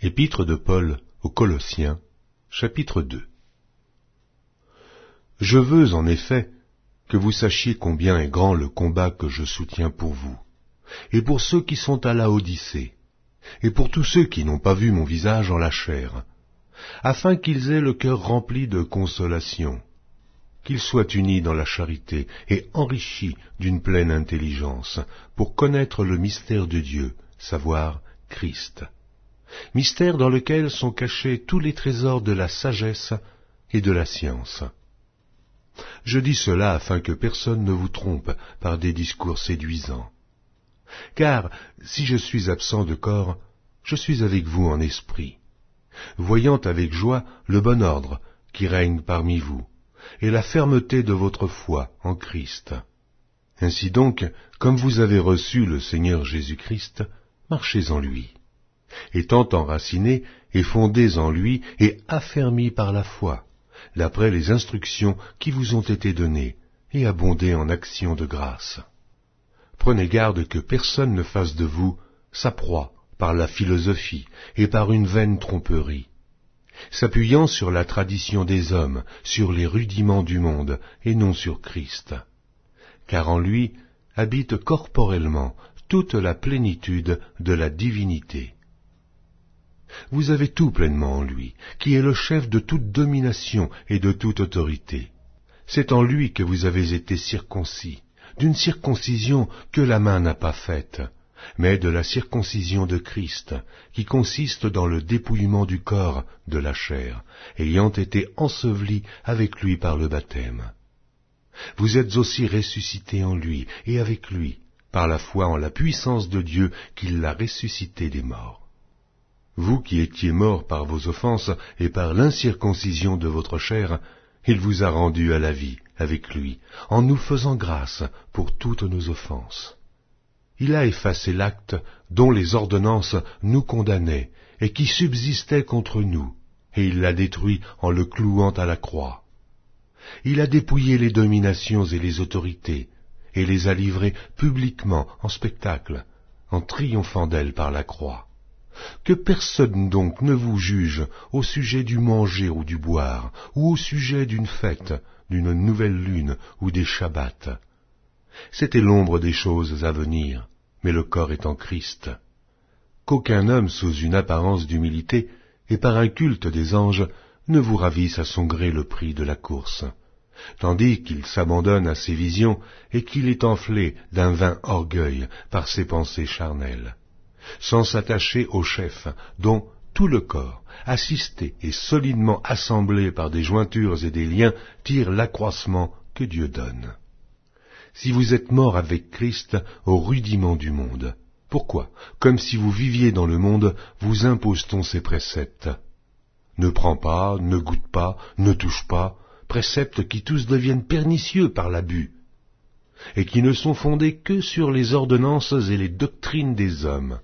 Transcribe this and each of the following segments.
Épître de Paul aux Colossiens, chapitre 2. Je veux en effet que vous sachiez combien est grand le combat que je soutiens pour vous, et pour ceux qui sont à Laodicée, et pour tous ceux qui n'ont pas vu mon visage en la chair, afin qu'ils aient le cœur rempli de consolation, qu'ils soient unis dans la charité et enrichis d'une pleine intelligence, pour connaître le mystère de Dieu, savoir Christ. Mystère dans lequel sont cachés tous les trésors de la sagesse et de la science. Je dis cela afin que personne ne vous trompe par des discours séduisants. Car si je suis absent de corps, je suis avec vous en esprit, voyant avec joie le bon ordre qui règne parmi vous, et la fermeté de votre foi en Christ. Ainsi donc, comme vous avez reçu le Seigneur Jésus-Christ, marchez en lui, étant enracinés et fondés en lui et affermis par la foi, d'après les instructions qui vous ont été données, et abondez en actions de grâce. Prenez garde que personne ne fasse de vous sa proie par la philosophie et par une vaine tromperie, s'appuyant sur la tradition des hommes, sur les rudiments du monde, et non sur Christ. Car en lui habite corporellement toute la plénitude de la divinité. Vous avez tout pleinement en lui, qui est le chef de toute domination et de toute autorité. C'est en lui que vous avez été circoncis, d'une circoncision que la main n'a pas faite, mais de la circoncision de Christ, qui consiste dans le dépouillement du corps, de la chair, ayant été ensevelis avec lui par le baptême. Vous êtes aussi ressuscités en lui, et avec lui, par la foi en la puissance de Dieu qui l'a ressuscité des morts. Vous qui étiez morts par vos offenses et par l'incirconcision de votre chair, il vous a rendus à la vie avec lui, en nous faisant grâce pour toutes nos offenses. Il a effacé l'acte dont les ordonnances nous condamnaient et qui subsistait contre nous, et il l'a détruit en le clouant à la croix. Il a dépouillé les dominations et les autorités, et les a livrées publiquement en spectacle, en triomphant d'elles par la croix. Que personne donc ne vous juge au sujet du manger ou du boire, ou au sujet d'une fête, d'une nouvelle lune ou des shabbats. C'était l'ombre des choses à venir, mais le corps est en Christ. Qu'aucun homme sous une apparence d'humilité et par un culte des anges ne vous ravisse à son gré le prix de la course, tandis qu'il s'abandonne à ses visions et qu'il est enflé d'un vain orgueil par ses pensées charnelles, sans s'attacher au chef, dont tout le corps, assisté et solidement assemblé par des jointures et des liens, tire l'accroissement que Dieu donne. Si vous êtes morts avec Christ au rudiment du monde, pourquoi, comme si vous viviez dans le monde, vous impose-t-on ces préceptes? Ne prends pas, ne goûte pas, ne touche pas, préceptes qui tous deviennent pernicieux par l'abus, et qui ne sont fondés que sur les ordonnances et les doctrines des hommes.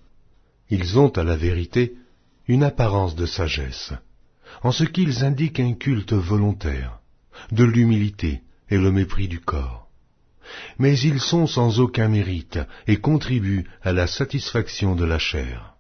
Ils ont, à la vérité, une apparence de sagesse, en ce qu'ils indiquent un culte volontaire, de l'humilité et le mépris du corps. Mais ils sont sans aucun mérite et contribuent à la satisfaction de la chair.